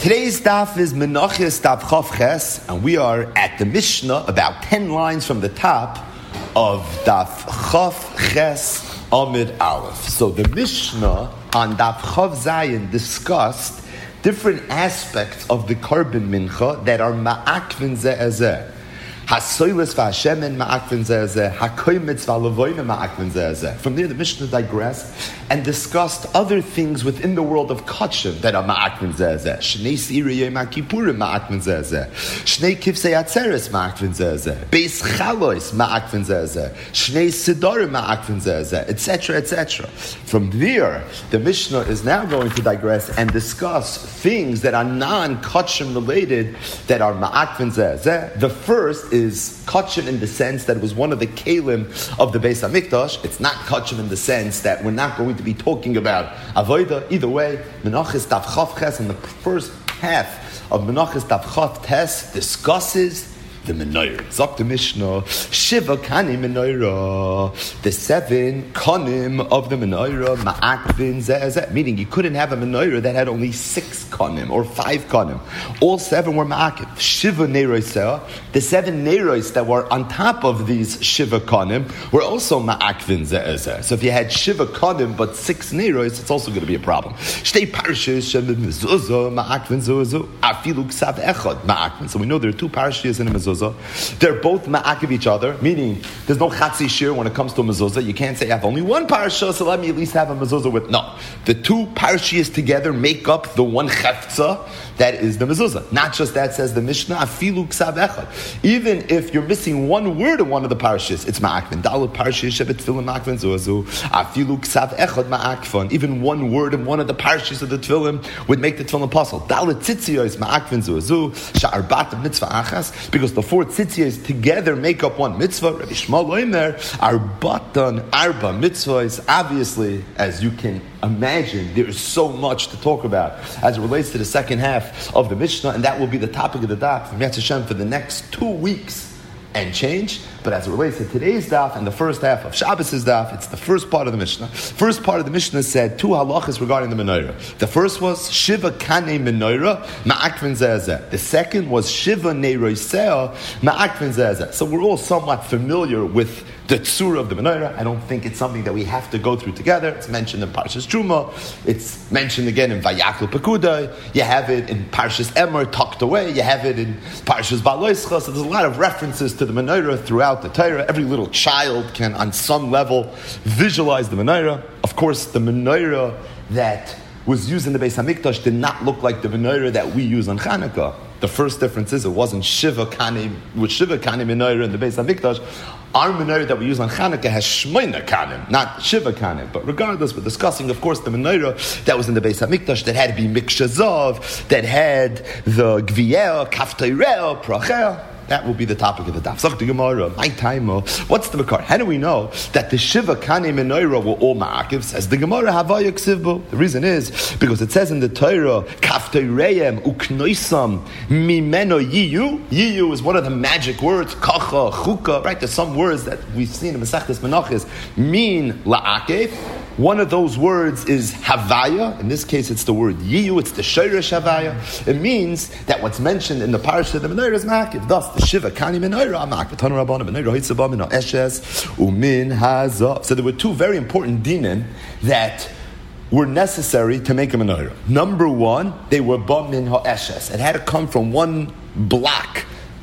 Today's daf is Menachos daf Chav Ches, and we are at the Mishnah, about 10 lines from the top of daf Chav Ches Amid Aleph. So the Mishnah on daf Chav Zayin discussed different aspects of the Korban Mincha that are ma'akvin ze'ezeh. Hasoilis v'Hashemen ma'akvin ze'ezeh. Hakoymitz v'Alevoyne ma'akvin ze'ezeh. From there, the Mishnah digressed and discussed other things within the world of Kachim that are ma'akvin ze'ezeh. Shnei Siriyeh ma'kipurim ma'akvin ze'ezeh. Shnei Kivsei Atzeres ma'akvin ze'ezeh. Beis Chalois ma'akvin ze'ezeh. Shnei Sidorim ma'akvin ze'ezeh, etc., etc. From there, the Mishnah is now going to digress and discuss things that are non-Kachim related that are ma'akvin ze'ezeh. The first is Kachim in the sense that it was one of the Kalim of the Beis HaMikdash. It's not Kachim in the sense that we're not going to be talking about Avodah. Either way, Menachos daf Chav Ches in the first half of Menachos daf Chav Tes discusses the menorah. Zok the Mishnah, Shiva Kanim menorah. The 7 kanim of the menorah, ma'akvin ze'ezeh. Meaning you couldn't have a menorah that had only 6 kanim or 5 kanim. All 7 were ma'akv. Shiva neiroiseh. The 7 neiros that were on top of these Shiva kanim were also ma'akvin ze'ezeh. So if you had Shiva kanim but 6 neiros, it's also going to be a problem. Shtei parshas shem mezuzah ma'akvin zuzah afilu ksav echad ma'akvin. So we know there are 2 parshas in a mezuzah. They're both ma'akiv each other, meaning there's no chatzi shir when it comes to a mezuzah. You can't say I have only one parasha, so let me at least have a mezuzah with. No, the 2 parashas together make up the one chefza that is the mezuzah. Not just that, says the Mishnah, afilu ksav echad. Even if you're missing one word in one of the parashas, it's ma'akvin. Dalut parashas shevet tefillin ma'akvin zuzu afilu ksav echad ma'akvin. Even one word in one of the parashas of the tefillin would make the tefillin apostle. Dalut tzitziyos ma'akvin zuzu sha'arbat mitzvah achas, because the 4 tzitziyos together make up one mitzvah. Rabbi Shmuel Omer, arbatan arba mitzvahs. Obviously, as you can imagine, there is so much to talk about as it relates to the second half of the Mishnah, and that will be the topic of the daf from Yetz Hashem for the next 2 weeks and change. But as it relates to today's daf and the first half of Shabbos' daf, it's the first part of the Mishnah. First part of the Mishnah said 2 halachas regarding the menorah. The first was Shiva Kanei menorah ma'akvin ze'ezeh. The second was Shiva neiroiseh ma'akvin ze'ezeh. So we're all somewhat familiar with the tzura of the menorah. I don't think it's something that we have to go through together. It's mentioned in Parshas Truma. It's mentioned again in Vayakl Pekudai. You have it in Parshas Emor, tucked away. You have it in Parshas Baloischa. So there's a lot of references to the menorah throughout the Torah. Every little child can, on some level, visualize the menorah. Of course, the menorah that was used in the Beis HaMikdash did not look like the menorah that we use on Chanukah. The first difference is it wasn't Shiva Kanim, with Shiva Kanim menorah in the Beis HaMikdash. Our menorah that we use on Chanukah has Shmoina Kanim, not Shiva Kanim. But regardless, we're discussing, of course, the menorah that was in the Beis HaMikdash that had to be Mikshazov, that had the Gviel, Kafteirel, Prachel. That will be the topic of the daf. Zok the Gemara, my time. What's the makar? How do we know that the Shiva Kani menorah were all ma'akiv? Says the Gemara, Havaya ksivbo. The reason is because it says in the Torah, Kafteireyem uknoisam mimeno yiyu. Yiyu is one of the magic words. Kacha, chuka. Right? There's some words that we've seen in Masechtas Menachos mean la'akev. One of those words is Havaya. In this case, it's the word Yiyu. It's the Shoresh Havaya. It means that what's mentioned in the parasha of the menorah is ma'akiv. Thus, the Shiva Kani menorah ma'akiv. Tanu Rabbanu menorah hitzabah min ha'eshes umin hazav. So there were 2 very important dinim that were necessary to make a menorah. Number 1, they were ba min ha'eshes. It had to come from one block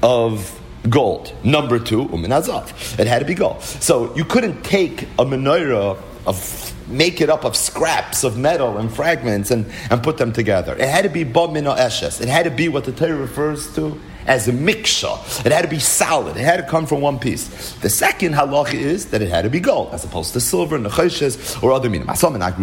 of gold. Number 2, umin hazav. It had to be gold. So you couldn't take a menorah make it up of scraps of metal and fragments and put them together. It had to be ba min ha'eshes. It had to be what the Torah refers to as a miksha. It had to be solid. It had to come from one piece. The second halacha is that it had to be gold, as opposed to silver, nechoshes, or other minim.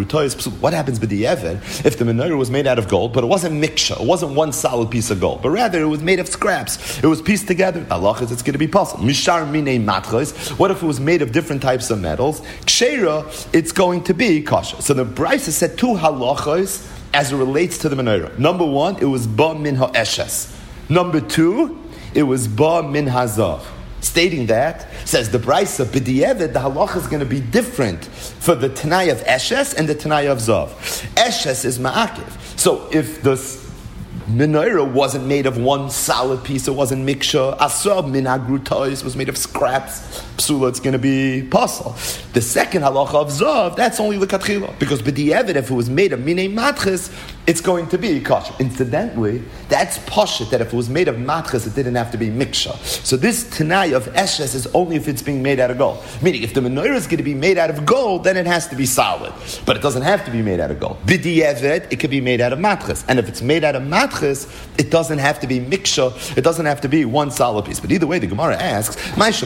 What happens with the Evan if the menorah was made out of gold, but it wasn't miksha, it wasn't one solid piece of gold, but rather it was made of scraps. It was pieced together. The halacha is it's going to be possible. Mishar minei matchos. What if it was made of different types of metals? Kshera, it's going to be kosher. So the Brisa said 2 halachos as it relates to the menorah. Number 1, it was ba min ha'eshes. Number 2, it was ba min hazav. Stating that, says the Brisa, b'di'evet, the halacha is going to be different for the Tanai of Eshes and the Tanai of Zav. Eshes is ma'akiv. So if the menorah wasn't made of one solid piece, it wasn't miksha. Asab min agrutois was made of scraps. Psula, it's going to be pasul. The second halacha of zav, that's only l'katchila, because b'di'evid, if it was made of minei matches, it's going to be kosher. Incidentally, that's pashut, that if it was made of matches, it didn't have to be miksha. So this tanai of eshes is only if it's being made out of gold. Meaning, if the menorah is going to be made out of gold, then it has to be solid. But it doesn't have to be made out of gold. B'di'evid, it could be made out of matches. And if it's made out of matches, it doesn't have to be miksha, it doesn't have to be one solid piece. But either way, the Gemara asks, why is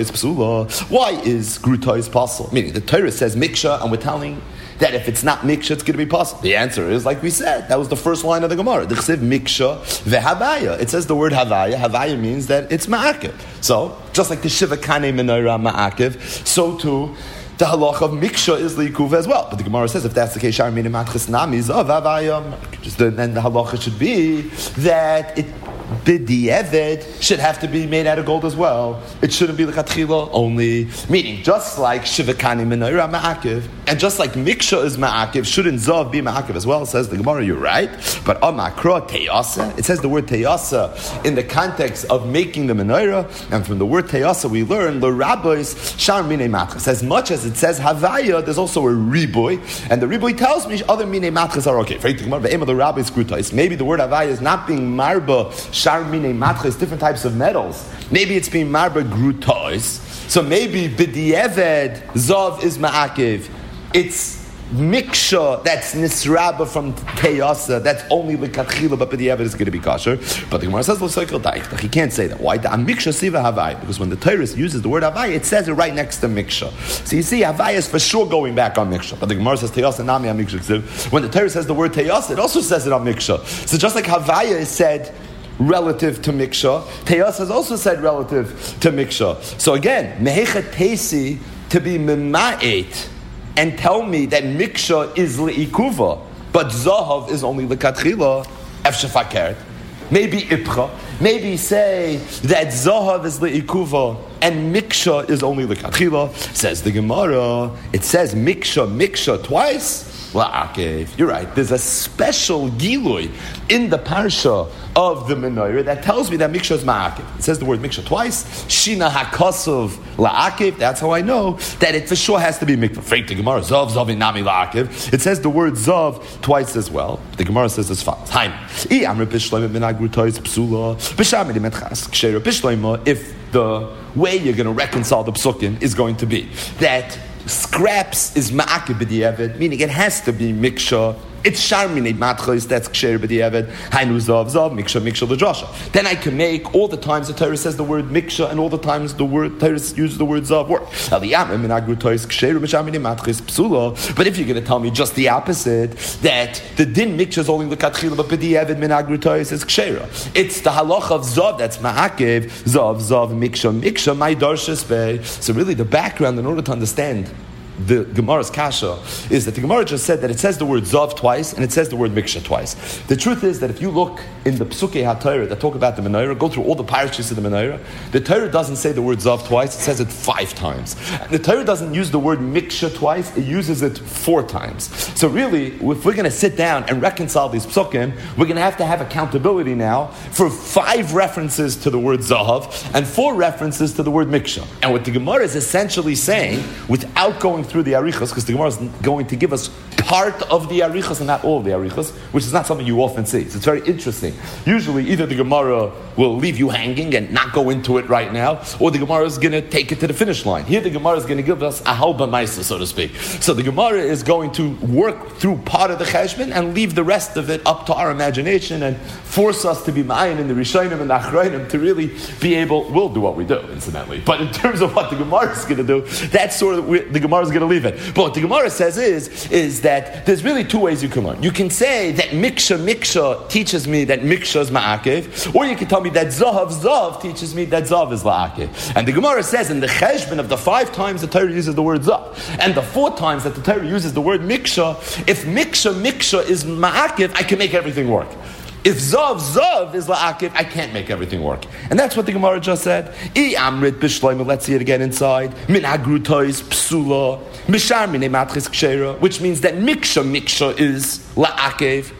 grutois pasul? Meaning, the Torah says miksha, and we're telling that if it's not miksha, it's going to be pasul. The answer is, like we said, that was the first line of the Gemara. The chesiv miksha vehavaya. It says the word havaya. Havaya means that it's ma'akiv. So, just like the shiva kanei menorah ma'akiv, so too, the halacha of miksha is liikuv as well. But the Gemara says, if that's the case, then the halacha should be that it b'di'evet should have to be made out of gold as well. It shouldn't be l'chatchila only. Meaning, just like shivakani menorah ma'akiv, and just like miksha is ma'akiv, shouldn't zav be ma'akiv as well? Says the Gemara, you're right. But amakra teyasa, it says the word teyasa in the context of making the menorah, and from the word teyasa we learn l'rabbis shar minei matchas. As much as it says havaya, there's also a riboy, and the riboy tells me other minei matchas are okay. Maybe the word havaya is not being marba shar minei matchas, different types of metals. Maybe it's being marba grutois. So maybe b'di'eved zav is ma'akiv. It's miksha that's nisraba from teyasa. That's only l'katchila, but b'di'eved is going to be kosher. But the Gemara says l'soikel da'ich. He can't say that. Why? The miksha siva havai, because when the Torah uses the word havai, it says it right next to miksha. So you see, havai is for sure going back on miksha. But the Gemara says teyasa nami on miksha. When the Torah says the word teyasa, it also says it on miksha. So just like havaya is said relative to miksha, teyas has also said relative to miksha. So again, mehecha tesi to be mema'et and tell me that miksha is le'ikuva, but zahav is only lekatchila, efshafakeret. Maybe ipcha. Maybe say that zahav is le'ikuva and miksha is only lekatchila. Says the Gemara, it says miksha twice. La'akev. You're right. There's a special gilui in the parsha of the menorah that tells me that miksha is ma'akev. It says the word miksha twice. Shina hakosov la'akev. That's how I know that it for sure has to be mikvah. Fake the Gemara. Zav inami la'akev. It says the word zav twice as well. The Gemara says as follows. If the way you're going to reconcile the psukim is going to be that scraps is ma'akiv b'di'evet, meaning it has to be miksha. It's sharminei matchos, that's ksher b'di'evet. Hainu zav miksha l'drasha. Then I can make all the times the Torah says the word miksha and all the times the word Torah uses the word zav work. But if you're going to tell me just the opposite, that the din miksha is only l'katchila, but b'di'evet min agrutois is ksher. It's the halacha of zav that's ma'akiv, zav miksha my darshas be. So really the background in order to understand the Gemara's kasha is that the Gemara just said that it says the word zav twice and it says the word miksha twice. The truth is that if you look in the Psukei HaTorah that talk about the menorah, go through all the parashas of the menorah, the Torah doesn't say the word zav twice, it says it 5 times. And the Torah doesn't use the word miksha twice, it uses it 4 times. So really, if we're going to sit down and reconcile these psukim, we're going to have accountability now for 5 references to the word zahav and 4 references to the word miksha. And what the Gemara is essentially saying, without going through the arichos, because the Gemara is going to give us part of the arichos and not all of the arichos, which is not something you often see. So it's very interesting. Usually either the Gemara will leave you hanging and not go into it right now, or the Gemara is going to take it to the finish line. Here the Gemara is going to give us a halba maisa, so to speak. So the Gemara is going to work through part of the cheshbon and leave the rest of it up to our imagination and force us to be ma'ayin in the Rishonim and the Achrayim to really be able, we'll do what we do, incidentally. But in terms of what the Gemara is going to do, that's sort of the Gemara is going to leave it. But what the Gemara says is that there's really 2 ways you can learn. You can say that miksha teaches me that miksha is ma'akev, or you can tell me that zav teaches me that zav is la'akev. And the Gemara says in the cheshbon of the 5 times the Torah uses the word zav, and the 4 times that the Torah uses the word miksha, if miksha is ma'akev, I can make everything work. If zav is la'akiv, I can't make everything work. And that's what the Gemara just said. I amrit b'shloim, let's see it again inside. Min agrutois psula, mishar minei matchis kshera, which means that miksha is la'akiv.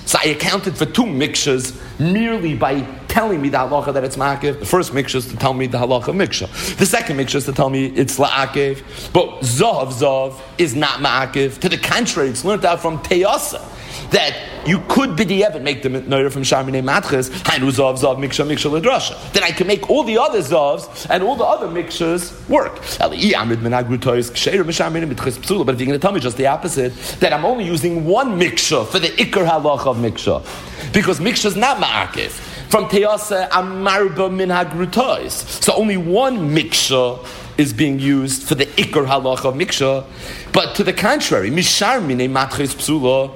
So I accounted for 2 mikshas merely by telling me the halacha that it's ma'akev. The first miksha is to tell me the halacha miksha. The second miksha is to tell me it's la'akev. But zav is not ma'akev. To the contrary, it's learned out from Teyasa that you could b'di'evet make the menorah from Sharminei Matches, Hainu zav miksha l'drasha. Then I can make all the other zavs and all the other mikshas work. But if you're going to tell me just the opposite, that I'm only using one miksha for the ikar halacha of miksha, because miksha is not ma'akev. From Teyasa, I'm marba min hagrutois. So only one miksha is being used for the ikar halacha of miksha. But to the contrary, mishar minei matches psula,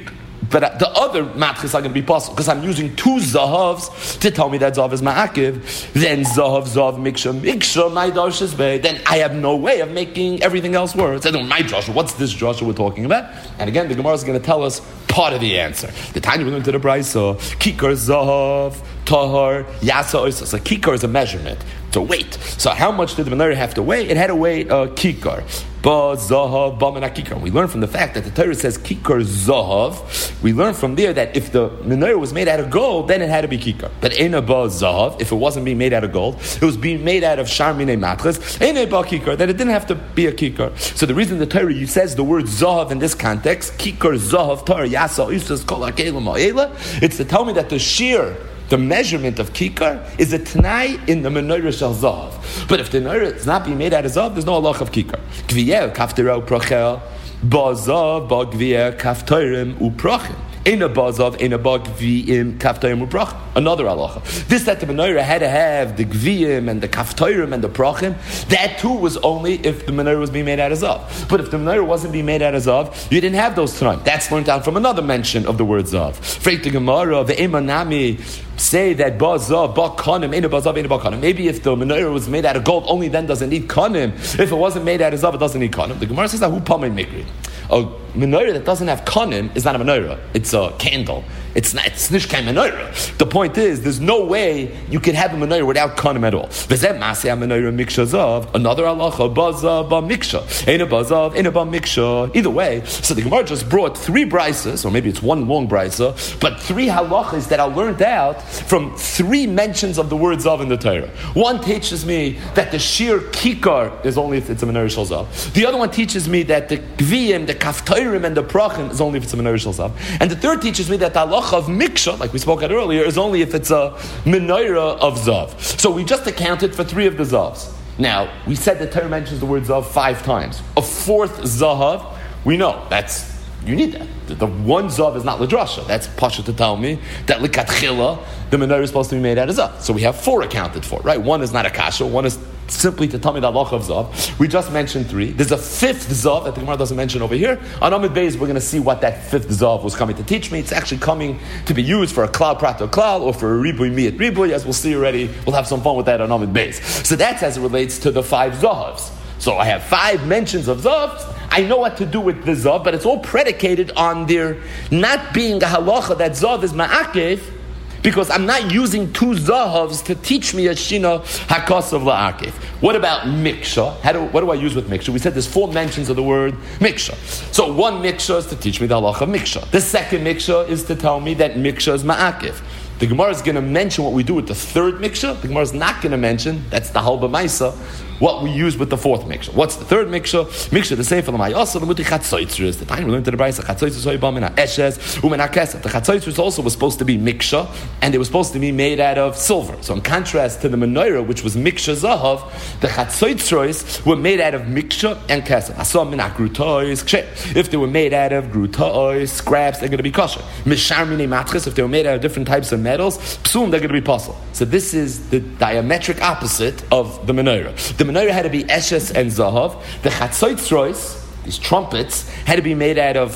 but the other matches are going to be possible because I'm using 2 zahavs to tell me that zahav is ma'akiv. Then zahav miksha, my darshes bay. Then I have no way of making everything else work. So my drasha, what's this drasha we're talking about? And again, the Gemara is going to tell us part of the answer. The time we learned to the Brisa, kikar zahav, tahar, yasa oisa. So kikar is a measurement. It's a weight. So how much did the menorah have to weigh? It had to weigh a kikar. Ba zahav ba mina kikar. We learn from the fact that the Torah says kikar zahav. We learn from there that if the menorah was made out of gold, then it had to be kikar. But ena ba zahav, if it wasn't being made out of gold, it was being made out of sharminei matches. Ena ba kikar, then it didn't have to be a kikar. So the reason the Torah says the word zahav in this context, kikar zahav Torah yasa isas kol hakelim ha'ela, it's to tell me that the shear, the measurement of kikar, is a t'nai in the menorah shel zahav. But if the menorah is not being made out of zahav, there's no halach of kikar. Gviyer kaftera u'prochel, ba zahav ba gviyer kafterim u'prochel. Ena bazav, ena ba gviim, kaftorim u'prachim. Another halacha. This that the menorah had to have the gviim and the kaftorim and the prachim, that too was only if the menorah was being made out of zav. But if the menorah wasn't being made out of zav, you didn't have those tonight. That's learned out from another mention of the word zav. Freit the Gemara, the emanami, say that ba zav, ba kanim, ena bazav, ena ba kanim. Maybe if the menorah was made out of gold, only then does it need kanim. If it wasn't made out of zav, it doesn't need kanim. The Gemara says that who pamei mikri. A menorah that doesn't have kanim is not a menorah. It's a candle. It's nishkai menorah. The point is, there's no way you can have a menorah without kanim at all. V'zeh maseh menorah miksha zav. Another halacha, bazav ba miksha. Ena bazav, ena ba miksha. Either way, so the Gemara just brought 3 brisas, or maybe it's one long brisa, but 3 halachas that are learned out from 3 mentions of the word zav in the Torah. One teaches me that the sheer kikar is only if it's a menorah shel zav. The other one teaches me that the gviyim, the kaftorim, and the prachim is only if it's a menorah shel zav. And the third teaches me that the halacha of miksha, like we spoke about earlier, is only if it's a menorah of zav. So we just accounted for 3 of the zavs. Now, we said the Torah mentions the word zav 5 times. A 4th zahav, we know, you need that. The one zav is not ladrasha. That's pasha to tell me that likatchila, the menorah is supposed to be made out of zav. So we have 4 accounted for, right? 1 is not a kasha, 1 is simply to tell me the halacha of zav. We just mentioned 3. There's a 5th zav that the Gemara doesn't mention over here. On Amud Beis, we're going to see what that 5th zav was coming to teach me. It's actually coming to be used for a klal prato klal or for a ribui miyat ribui. As we'll see already, we'll have some fun with that on Amud Beis. So that's as it relates to the 5 zavs. So I have 5 mentions of zavs. I know what to do with the zav, but it's all predicated on there not being a halacha that zav is ma'akev, because I'm not using 2 zahavs to teach me a shina hakasav la'akev. What about miksha? What do I use with miksha? We said there's 4 mentions of the word miksha. So one miksha is to teach me the halacha of miksha. The second miksha is to tell me that miksha is ma'akev. The Gemara is going to mention what we do with the 3rd miksha. The Gemara is not going to mention, that's the halba maisa, what we use with the 4th miksha. What's the 3rd miksha? Miksha, the same for the mayasa, the muti chatzoitzrus. The time we learned to the Brisa, chatzoitzrus hoibam in eshes, umena kesef. The chatzoitzrus also was supposed to be miksha, and they were supposed to be made out of silver. So in contrast to the menorah, which was miksha zahav, the chatzoitzrus were made out of miksha and kesef. Asam mina grutois, if they were made out of grutois, scraps, they're going to be kosher. Mishar mine matches, if they were made out of different types of metals, psum, they're going to be possible. So this is the diametric opposite of the menorah. The menorah had to be eshes and zahav. The chatzoitzros, these trumpets, had to be made out of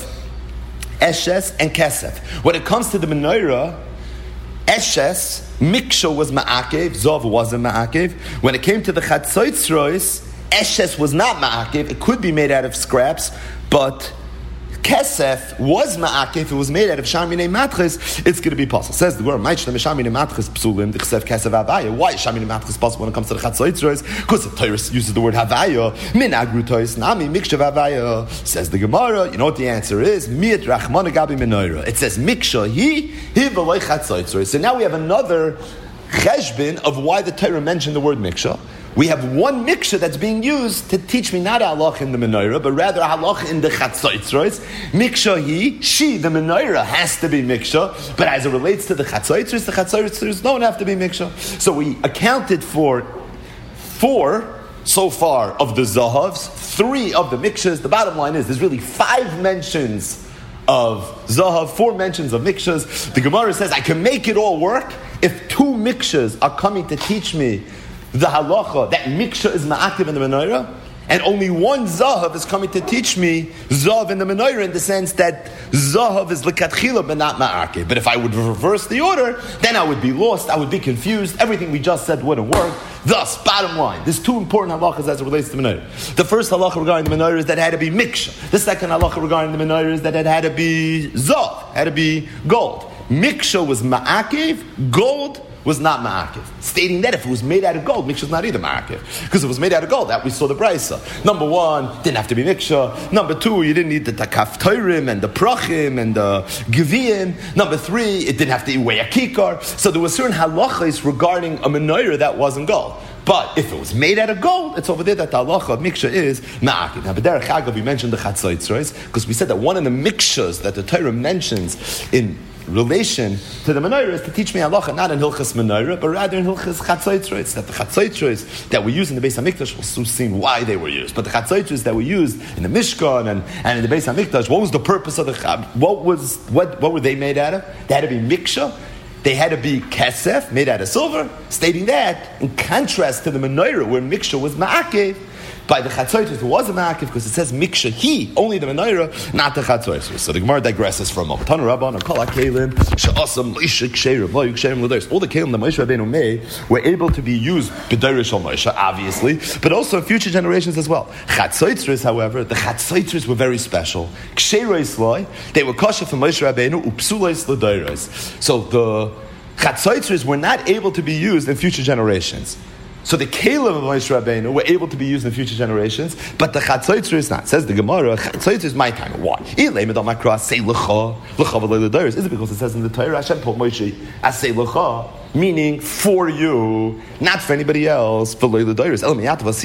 eshes and kesef. When it comes to the menorah, eshes, miksha was ma'akev, zav wasn't ma'akev. When it came to the chatzoitzros, eshes was not ma'akev. It could be made out of scraps, but kesef was ma'akif, if it was made out of shamine matris, it's going to be possible. Says the word, shamine matris psulim, the kesef kesef havaya. Why is shamine matris possible when it comes to the chatzoitzros? Because the Torah uses the word havaya, min agrutois, nami miksha havaya. Says the Gemara, you know what the answer is? Miet rachmana gabi menorah. It says miksha hi v'loy chatzoitzros. So now we have another cheshbin of why the Torah mentioned the word miksha. We have one miksha that's being used to teach me not a halacha in the menorah, but rather a halacha in the chatzoitzros. Miksha hi, she, the menorah, has to be miksha, but as it relates to the chatzoitzros don't have to be miksha. So we accounted for 4 so far of the zahavs, 3 of the mikshas. The bottom line is there's really 5 mentions of zahav, 4 mentions of mikshas. The Gemara says I can make it all work if 2 mikshas are coming to teach me the halacha that miksha is ma'akiv in the menorah, and only one zahav is coming to teach me zahav in the menorah, in the sense that zahav is l'katchila but not ma'akiv. But if I would reverse the order, then I would be lost, I would be confused, everything we just said wouldn't work. Thus, bottom line, there's 2 important halachas as it relates to the menorah. The first halacha regarding the menorah is that it had to be miksha. The second halacha regarding the menorah is that it had to be zahav, had to be gold. Miksha was ma'akiv, gold was not ma'akiv. Stating that if it was made out of gold, miksha is not either ma'akiv. Because if it was made out of gold, that we saw the brisa. Number 1, didn't have to be miksha. Number 2, you didn't need the takaf toirim and the prachim and the geviyim. Number 3, it didn't have to weigh a kikar. So there were certain halachas regarding a menorah that wasn't gold. But if it was made out of gold, it's over there that the halacha of miksha is ma'akiv. Now, b'derech hagav, we mentioned the chatzoitzros, because we said that one of the mikshas that the Torah mentions in relation to the menorah is to teach me halacha not in hilchas menorah, but rather in hilchas chatzoitzros. That the chatzoitzros that we use in the Beis Hamikdash, we'll soon see why they were used. But the chatzoitzros that we used in the Mishkan and in the Beis Hamikdash, what was the purpose of the what were they made out of? They had to be miksha. They had to be kesef, made out of silver, stating that in contrast to the menorah where miksha was ma'akev. By the chatzoitzros, it was a ma'akiv because it says miksha he, only the menorah, not the chatzoitzros. So the Gemara digresses for a moment. Tanu Rabban, Kol HaKelim, She'asam Moshe Ksherim, Lo Ksherim L'Deiros. All the kelim that Moshe Rabbeinu made were able to be used b'Deiros Shel Moshe, obviously, but also in future generations as well. Chatzoitzros, however, the chatzoitzros were very special. Ksheros Loi, they were kosher for Moshe Rabbeinu, Upsulos L'Deiros. So the chatzoitzros were not able to be used in future generations. So the kelim of Moshe Rabbeinu were able to be used in future generations, but the chatzoitzros is not. Says the Gemara, chatzoitzros is my time. Why? Is it because it says in the Torah, Hashem told Moshe, "Asay l'cha," meaning for you, not for anybody else. When it says that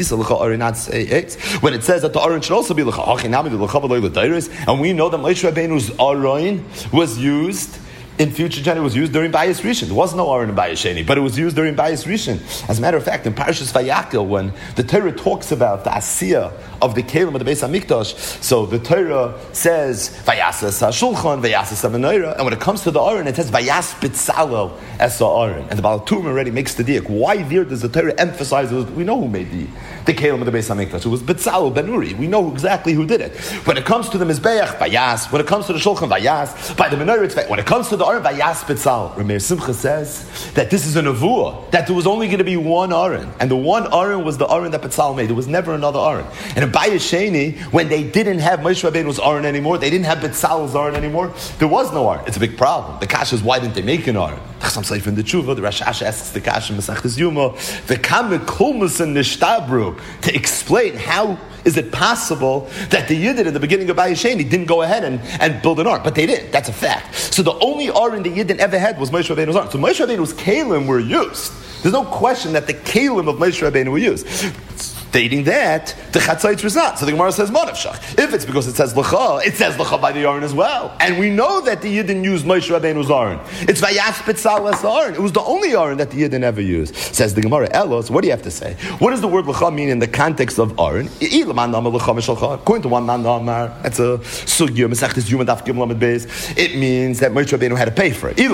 the aron should also be l'cha, and we know that Moshe Rabbeinu's aron was used in future generation, was used during Bayis Rishon. There was no Aron in Bayis Sheni, but it was used during Bayis Rishon. As a matter of fact, in Parashas Vayakel, when the Torah talks about the Asiyah of the Kelim of the Beis HaMikdash, so the Torah says Vayasas HaShulchan, Vayasas HaMenorah, and when it comes to the Aron, it says Vayas B'Tzalel as the Aron. And the Baal Turim already makes the diak. Why there does the Torah emphasize it? We know who made the Kelim of the Beis HaMikdash. It was B'Tzalel Ben Uri. We know exactly who did it. When it comes to the Mizbeach, Vayas. When it comes to the Shulchan, Vayas. By the Menorah, it's Vayas. When it comes to the Aron, Vayas B'Tzalel. Rameir Simcha says that this is a nevuah, that there was only going to be one Aron, and the one Aron was the Aron that B'Tzalel made. There was never another Aron. And in Bayis Sheni, when they didn't have Moshe Rabbeinu's Aron anymore, they didn't have B'Tzalel's Aron anymore, there was no Aron. It's a big problem. The kasha is, why didn't they make an Aron? Some say from the Tshuva, the Rosh Hashanah asks the kasha Masechtas Yuma, the Kamek Kulmus and Nishtabru, to explain how is it possible that the Yidden in the beginning of Bayis Sheni didn't go ahead and build an Aron? But they did. That's a fact. So the only Aron the Yidden ever had was Moshe Rabbeinu's Aron. So Moshe Rabbeinu's Kelim were used. There's no question that the Kelim of Moshe Rabbeinu were used. Stating that the chatzayitz was not. So the Gemara says Monavshach. If it's because it says L'cha, it says L'cha by the Aron as well. And we know that the Yidden used Moshe Rabbeinu's Aron. It's Vayas B'Tzalel as the Aron. It was the only Aron that the Yidden ever used. Says the Gemara, Elos, what do you have to say? What does the word L'cha mean in the context of Aron? According to one man Amar, that's a sugya, Masechtas Yuma Daf Gimel Amud Beis. It means that Moshe Rabbeinu had to pay for it. Or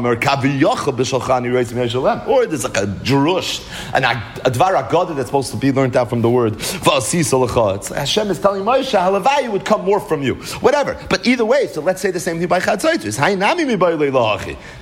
there's like a drush, a dvar agada that's supposed to be learned out from the word Hashem is telling Moshe Halavai would come more from you, whatever. But either way, so let's say the same thing by Chatzaitis.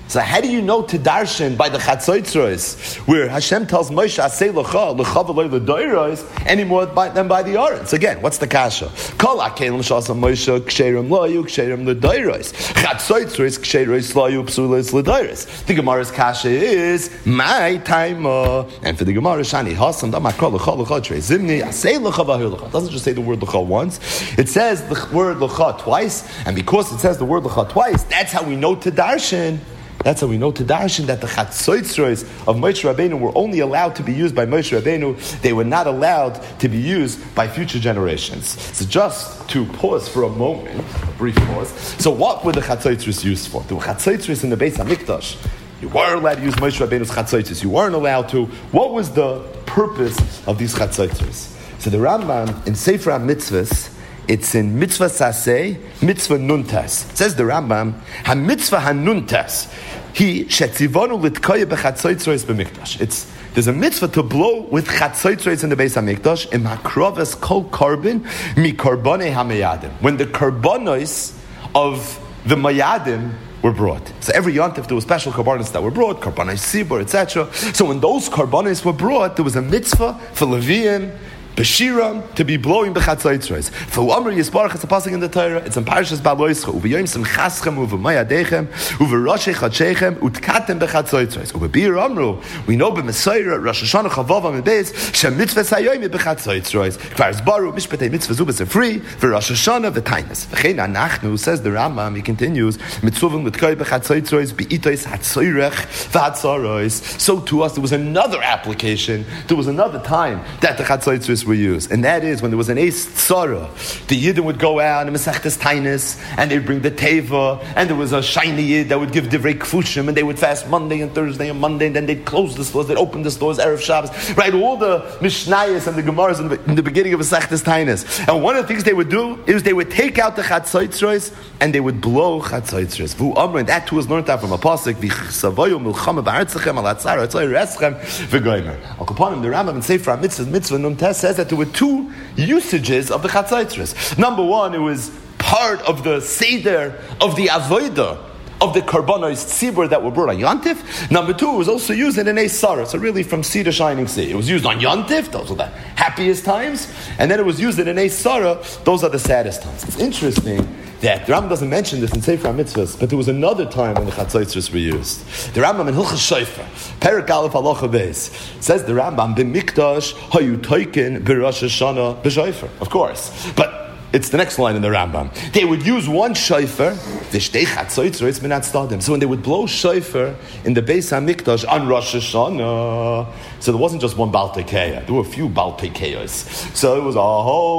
So how do you know to darshan by the Chatzotzros, where Hashem tells Moshe, Aseh l'cha, l'cha v'loi l'doiros, any more than by the Aron? So again, what's the kasha? Kol ha'kelim sh'asa Moshe, ksherim loyu, ksherim l'doiros. Chatzotzros, ksheros loyu, psulos l'doiros. The Gemara's kasha is, my time, and for the Gemara, shani hasam, damakra l'cha l'cha trei zimni, Aseh l'cha v'ahir l'cha. It doesn't just say the word l'cha once, it says the word l'cha twice, and because it says the word l'cha twice, that's how we know to darshan. That's how we know to darshan that the Chatzotzros of Moshe Rabbeinu were only allowed to be used by Moshe Rabbeinu. They were not allowed to be used by future generations. So just to pause for a moment, a brief pause. So what were the Chatzotzros used for? There were Chatzotzros in the Beis HaMikdash. You were allowed to use Moshe Rabbeinu's Chatzotzros. You weren't allowed to. What was the purpose of these Chatzotzros? So the Rambam in Sefer HaMitzvahs, it's in Mitzvah Saseh, Mitzvah Nuntas. It says the Rambam, Ha-Mitzvah Ha-Nuntas, He shetzivonu litkoye b'chatzotzros b'mikdash. There's a mitzvah to blow with chatzotzros in the Beis HaMikdash, im hakrovas kol karbon mi karbonei ha-meyadim. When the karbonos of the mayadim were brought. So every yontif there were special karbonos that were brought, karbonos sibur, etc. So when those karbonos were brought, there was a mitzvah for Leviim, Beshiram, to be blowing b'chatzotzros. For Amr Yisbarach, it's a pasuk in the Torah. It's in Parshas Baloischa. Uveyoyim simchaschem uvemayadechem uveroshei chadshechem utkatem b'chatzotzros. Uvebir Amru, we know b'Mesorah Rosh Hashanah Chavav Amidbeis shemitzvah sayoyim b'chatzotzros. Kvar Zbaru mishpatei mitzvah zubas are free for Rosh Hashanah v'tainas. V'chein anachnu, says the Rambam. He continues mitzvuvim l'tkoi b'chatzotzros b'itois hatzoyrech v'hatzaros. So to us there was another application. There was another time that the chatzotzros were used, and that is when there was an Eis Tzara, the Yidden would go out in Masechtas Tainis, and they'd bring the Teva, and there was a shiny Yid that would give Divrei Kfushim, and they would fast Monday and Thursday and Monday, and then they'd close the stores, they'd open the stores, Erev Shabbos, right? All the Mishnayos and the Gemaras in the beginning of Masechtas Tainis. And one of the things they would do is they would take out the Chatzotzros, and they would blow Chatzotzros. Vu Amr, and that too was learned out from a pasuk, V'chsavoyu milchama b'artzachem al atzar atzar eschem v'goymer. Al Kapanim, the Rambam in Sefer HaMitzvah, Mitzvah Nuntes, says that there were two usages of the Chatzotzros. Number one, it was part of the Seder of the Avodah of the Karbonos Tzibur that were brought on Yontif. Number two, it was also used in an Eis Sarah, so really from sea to shining sea. It was used on Yontif, those are the happiest times, and then it was used in an Eis Sarah, those are the saddest times. It's interesting that the Rambam doesn't mention this in Sefer HaMitzvahs, but there was another time when the Chatzotzros were used. The Rambam in Hilchos Shofar, Perek Aleph Halacha Beis, says the Rambam, B'mikdash hayu toikin b'Rosh Hashanah b'shofar. Of course, but it's the next line in the Rambam. They would use one shofar, v'shtei chatzotzros minat stadim. So when they would blow shofar in the Beis HaMikdash on Rosh Hashanah, so there wasn't just one Baal Tekeya, there were a few Baal Tekeyos. So it was a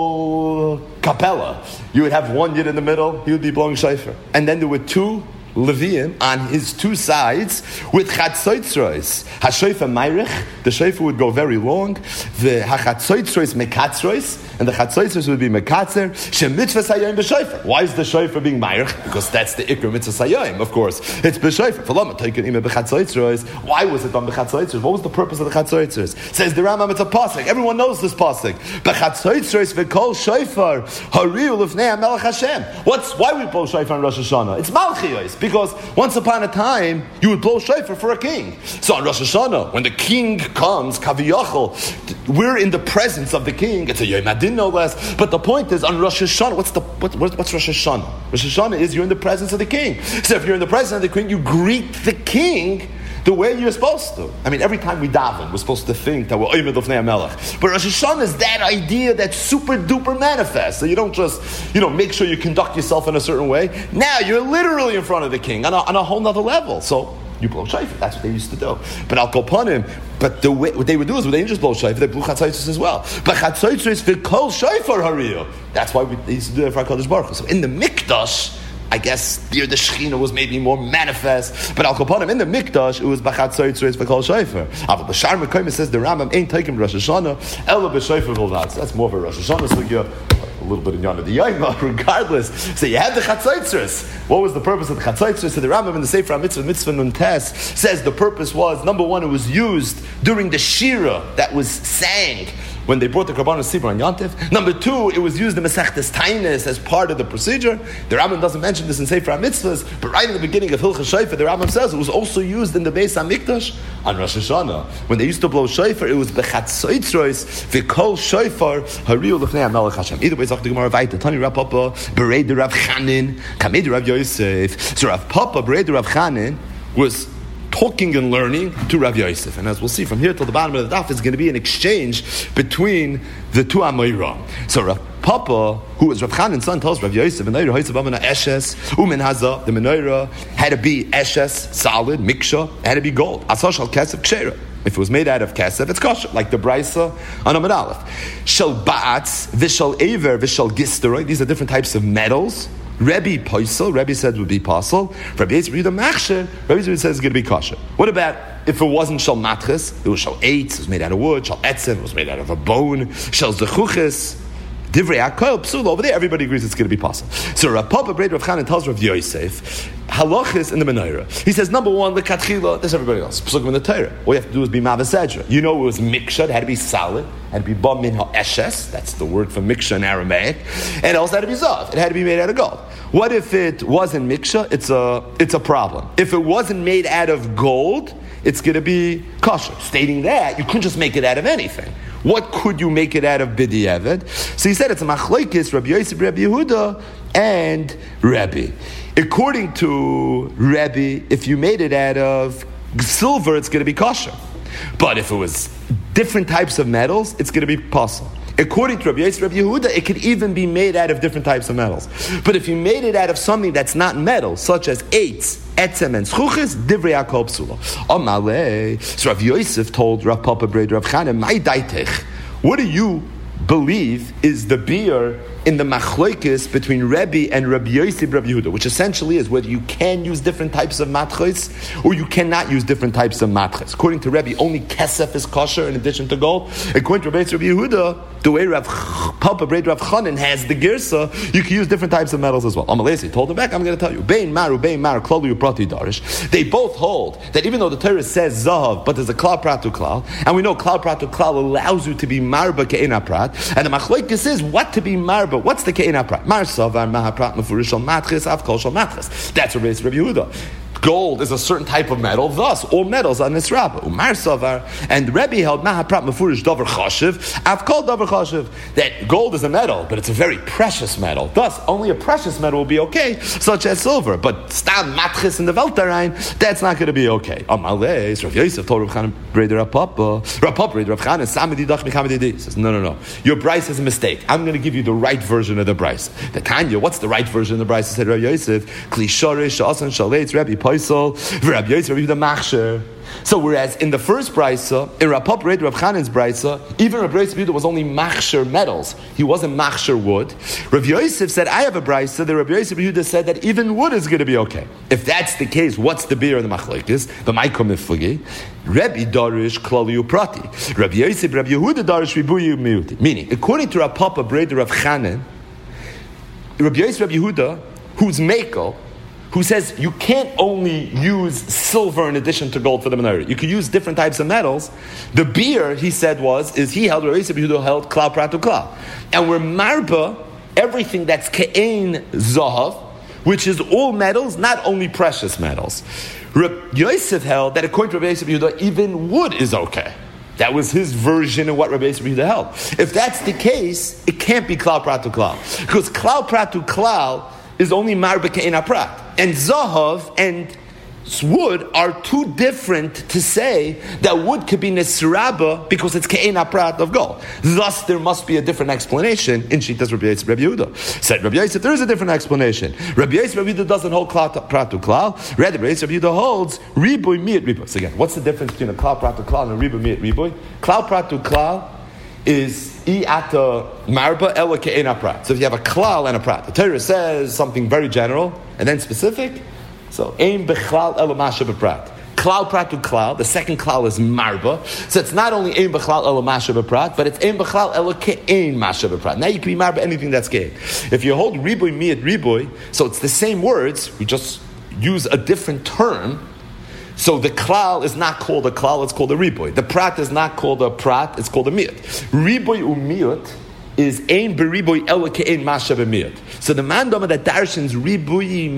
whole capella. You would have one Yid in the middle, he would be blowing shofar. And then there were two Leviim on his two sides with chatzotzros. Hashofar Meirich, the shofar would go very long. The chatzotzros mekatzros, and the chatzotzros would be mekatzer. Shem mitzvah sayoim b'shofar. Why is the shofar being Meirich? Because that's the ikr mitzvah sayoim, of course. It's b'shofar. Why was it on b'chatzotzros? What was the purpose of the chatzotzros? Says the Rambam, it's a pasuk. Everyone knows this pasuk. B'chatzotzros v'kol shofar hariu l'fnei HaMelech Hashem. Why we blow shofar on Rosh Hashanah? It's Malchiyos. Because once upon a time, you would blow shofar for a king. So on Rosh Hashanah, when the king comes, Kaviyachol, we're in the presence of the king. It's a Yom Adin no less. But the point is, on Rosh Hashanah, what's Rosh Hashanah? Rosh Hashanah is you're in the presence of the king. So if you're in the presence of the king, you greet the king the way you're supposed to. I mean, every time we daven, we're supposed to think that we're Oymid of Nei HaMelech. But Rosh Hashanah is that idea that's super duper manifest. So you don't just, make sure you conduct yourself in a certain way. Now you're literally in front of the king on a whole nother level. So you blow shofar. That's what they used to do. But I'll go upon him. But what they would do is, they didn't just blow shofar, they blew chatzotzros as well. But chatzotzros v'kol shofar hariyu. That's why they used to do it for HaKadosh Baruch Hu. So in the Mikdash, I guess the Shechina was maybe more manifest, but Al Kapanim in the Mikdash it was b'chatzotzros v'kol shofar. But B'shar Mekoyim says the Rambam ain't taking Rosh Hashanah ela b'shofar v'lvad. That's more of a Rosh Hashanah sugya, a little bit in Yonah the Yoma. Regardless, so you had the chatzotzros. What was the purpose of the chatzotzros? So the Rambam in the Sefer HaMitzvah, Mitzvah Nuntes, says the purpose was, number one, it was used during the shira that was sang when they brought the Karbanos Sibur on Yantif. Number two, it was used in Masechtes Tainis as part of the procedure. The Rambam doesn't mention this in Sefer HaMitzvahs, but right in the beginning of Hilchas Shofar, the Rambam says it was also used in the Beis HaMikdash on Rosh Hashanah. When they used to blow shofar, it was Bechatzoitzrois, V'kol Shofar, Hariu L'fnei HaMelech Hashem. Either way, Zach the Gemara Vayta, Tani Rav Papa, Berei de Rav Chanin, Kamei de Rav Yosef. So Rav Papa, Berei de Rav Chanin, was talking and learning to Rav Yosef. And as we'll see from here till the bottom of the daf, it's going to be an exchange between the two Amoira. So Rav Papa, who was Rav Chanan's son, tells Rav Yosef, the menorah had to be eshes, solid, miksha, it had to be gold. Asah shal kesef kshera. If it was made out of kesef, it's kosher, like the brisa on Amud Aleph. Shal ba'atz, v'shal aver, v'shal gisteroi. These are different types of metals. Rebbe Poisel, Rebbe said would be possible. Rabbi Yisrael Machsher, Rabbi Yisrael says it's going to be kosher. What about if it wasn't shal matches? It was shal eitz, it was made out of wood. Shal etzem, it was made out of a bone. Shal zechuches, divrei akoil psul. Over there, everybody agrees it's going to be possible. So Rav Papa Breit Rav Chanan tells Rav Yosef halachis in the menorah. He says number one, the katchila. There's everybody else. Psukim in the Torah. All you have to do is be mavasedra. You know it was miksha. It had to be solid. It had to be bam min ha'eshes. That's the word for miksha in Aramaic. And it also had to be zav. It had to be made out of gold. What if it wasn't miksha? It's a problem. If it wasn't made out of gold, it's going to be kosher. Stating that, you couldn't just make it out of anything. What could you make it out of b'diavad? So he said it's a machlokes, Rabbi Yosef, Rabbi Yehuda, and Rabbi. According to Rabbi, if you made it out of silver, it's going to be kosher. But if it was different types of metals, it's going to be possible. According to Rabbi Yosef, Rabbi Yehuda, it could even be made out of different types of metals. But if you made it out of something that's not metal, such as eitz, etzem, and schuches, divrei akol psula. Amalei. So Rabbi Yosef told Rav Papa Breit Rav Chanan, "My daitech, what do you believe is the beer in the machlokes between Rebbe and Rabbi Yosef Rabbi Yehuda, which essentially is whether you can use different types of matches or you cannot use different types of matches. According to Rebbe, only kesef is kosher in addition to gold. According to Rabbi Yehuda, the way Rav Papa Breit Rav Chanan has the girsa, you can use different types of metals as well. Amalesi told him back, I'm going to tell you, Bein Mar, Klalu Prati Darish. They both hold that even though the Torah says Zahav, but there's a Klal Pratu Klal, and we know Klal Pratu Klal allows you to be Marba Ke'ena Prat, and the machlokes is what to be Marba. What's the Ke'ena Prat? Mar Savar, Mahaprat, Mefurish Shal Matches, Avkol Shal Matches. That's what Rabbi Yehuda. Gold is a certain type of metal, thus all metals are nisraba. Umar Savar, and Rebbe held Mahaprat Mefurish Dover Chashiv, Avkol Dover Chashiv, that gold is a metal, but it's a very precious metal. Thus, only a precious metal will be okay, such as silver. But Stam Matches in the Veltarain, that's not going to be okay. Amalei, Rav Yosef told Rav Chanan Breder Rav Papa Breder Rav Chanan, Samedi Dach Mekamedi. He says, no. Your Bryce is a mistake. I'm going to give you the right version of the Bryce. The Tanya, what's the right version of the Bryce? Said Rav Yosef, Kli Shorish, Sha'asan Shaletz, Rebbe Poisel, Rabbi Yosef, Rabbi Yehuda Machsher. So whereas in the first brisa, in Rav Papa Breit Rav Chanan's brisa, even Rabbi Yosef was only machsher metals. He wasn't machsher wood. Rabbi Yosef said, I have a brisa that Rabbi Yosef Yehuda said that even wood is going to be okay. If that's the case, what's the beer in the machlokes? The maikom ifugi. Rabbi Darish Klaliu Prati. Rabbi Yosef, Rabbi Yehuda Darish Ribuyu Miuti. Meaning, according to Rav Papa Breit Rav Chanan, Rabbi Yosef, Rabbi Yehuda, who's mekel, who says you can't only use silver in addition to gold for the menorah. You could use different types of metals. The beer, he said, he held, Rabbi Yehuda held klal pratu klal. And we're marba, everything that's ke'ein zahav, which is all metals, not only precious metals. Rabbi Yosef held that according to Rabbi Yehuda, even wood is okay. That was his version of what Rabbi Yehuda held. If that's the case, it can't be klal pratu klal. Because klal pratu klal is only marba ke'ena prat. And zahav and wood are too different to say that wood could be nisraba because it's ke'ena prat of gold. Thus, there must be a different explanation in Shitas Rabbi Yosef Rabbi Yehuda. Said Rabbi Yosef, there is a different explanation. Rabbi Yosef Rabbi Yehuda doesn't hold klal pratu klal. Rather, Rabbi Yosef Rabbi Yehuda holds riboy mi'et riboy. So again, what's the difference between a klal pratu klal and a riboy mi'et riboy? Klal pratu klal is i'ata marba ela ke'ena prat. So if you have a klal and a prat, the Torah says something very general and then specific. So ein bechlal ela masha b'prat. Klal prat to klal. The second klal is marba. So it's not only ein bechlal ela masha b'prat, but it's ein bechlal ela ke'ein masha b'prat. Now you can be marba anything that's ke'ein. If you hold riboy mi'et riboy, so it's the same words. We just use a different term. So the klal is not called a klal, it's called a riboy. The prat is not called a prat, it's called a miyut. Riboy umiyut is ein beriboy ela ke'ein masha b'miyut. So the mandama that darshans riboy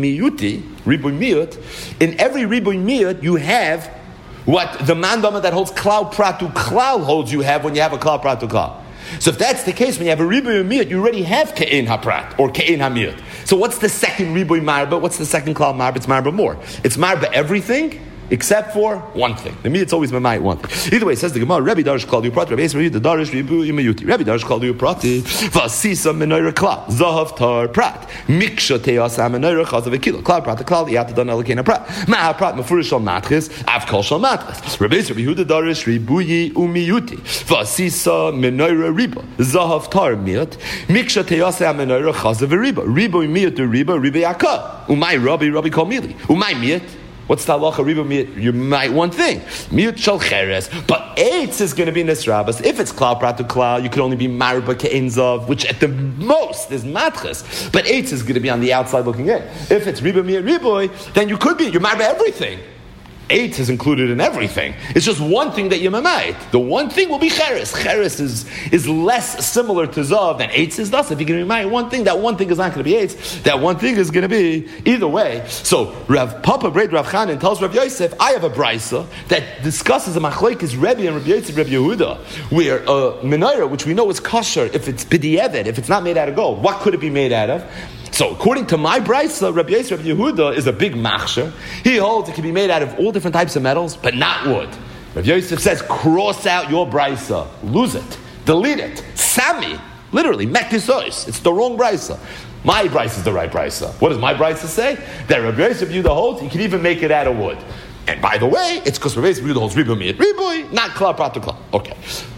miyut, in every riboy miyut you have what the mandama that holds klal prat to klal holds you have when you have a klal prat to klal. So if that's the case, when you have a riboy miyut, you already have ke'ein haprat or ke'ein hamiyut. So what's the second riboy marba? What's the second klal marba? It's marba more. It's marba everything except for one thing. The me, it's always my one thing. Either way, it says the Gemara, Rebbe Darish called you prati, Rebbe Darish ribu imayuti. Rebbe Darish called you prati, vasisa menorah klal, zahav tar prat, miksha teasa menorah chazav ekilo, klal prat, klal yata dan elakena prat, maha prat mefurish shal matchis, av kol shal matchis. Rebbe Yehuda Darish ribuyi umiyuti, vasisa menorah riba, zahav tar miyut, miksha teasa menorah chazav riba, ribu imiyut riba yakah, umay Rabbi kol mili, umay miyut. What's the halacha? Riba miyut, you might one thing. Miyut shal cheres. But eitz is going to be nisrabas. If it's klal prat to klal, you can only be marba ke'enzav, which at the most is matches. But eitz is going to be on the outside looking in. If it's riba miyut riboy, then you could be, you're marba everything. Eitz is included in everything. It's just one thing that you might. The one thing will be cheres. Cheres is less similar to zav than eitz is thus. If you're going to be one thing, that one thing is not going to be eitz. That one thing is going to be either way. So Rav Papa Braid Rav Chanan tells Rav Yosef, I have a brisa that discusses a machlokes Rebbe and Rav Yosef Rav Yehuda, where a menorah, which we know is kosher, if it's b'di'evet, if it's not made out of gold, what could it be made out of? So according to my brisa, Rabbi Yosef Rabbi Yehuda is a big machsher. He holds it can be made out of all different types of metals, but not wood. Rabbi Yosef says, cross out your brisa, lose it, delete it, sami, literally, mektisos. It's the wrong brisa. My brisa is the right brisa. What does my brisa say? That Rabbi Yosef Rabbi Yehuda holds, you can even make it out of wood. And by the way, it's because Rabbi Yosef Rabbi Yehuda holds riboy miyut riboy, not klal prat to klal. Okay.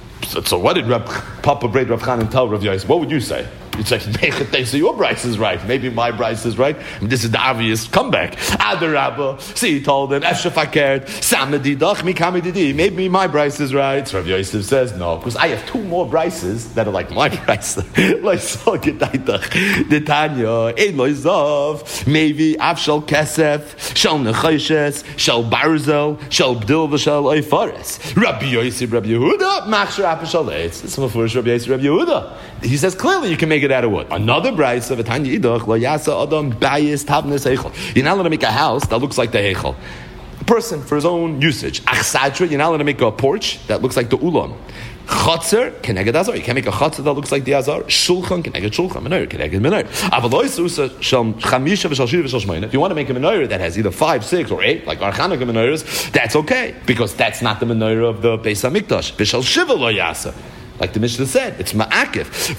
So what did Papa Braid Rav Chanan tell Rav Yosef? What would you say? You'd say, so your price is right. Maybe my price is right. I mean, this is the obvious comeback. Adarabba. See, he told him, Efshafakert, Samadidach, Mikamididi. Maybe my price is right. So Rav Yosef says, no, because I have two more prices that are like my price. Like, so Gedaitach, Detanya, Ein Loizav, maybe Avshal Kesef, Shal Nechoshes, Shal Barzel, Shal Bdil, Vashal Oifares. Rabbi Yosef, Rabbi Yehuda, Machshar Apashal Eitz. It's from Rabbi Yosef, Rabbi Yehuda. He says clearly you can make it out of wood. Another brayse of Tanya Idach lo yasa adam bayis tabnes heichel. You're not allowed to make a house that looks like the heichel. A person for his own usage. Achsadra, you're not allowed to make a porch that looks like the ulam. Chotzer keneged azar. You can't make a chotzer that looks like the azar. Shulchan keneged shulchan. Menorah keneged menorah. Avaloy susa shal chamisha v'shal shira v'shal shmeina. If you want to make a menorah that has either 5, 6, or 8, like our Chanukah menorahs, that's okay because that's not the menorah of the Beis Hamikdash. V'shal shiva lo yasa. Like the Mishnah said, it's ma'akif.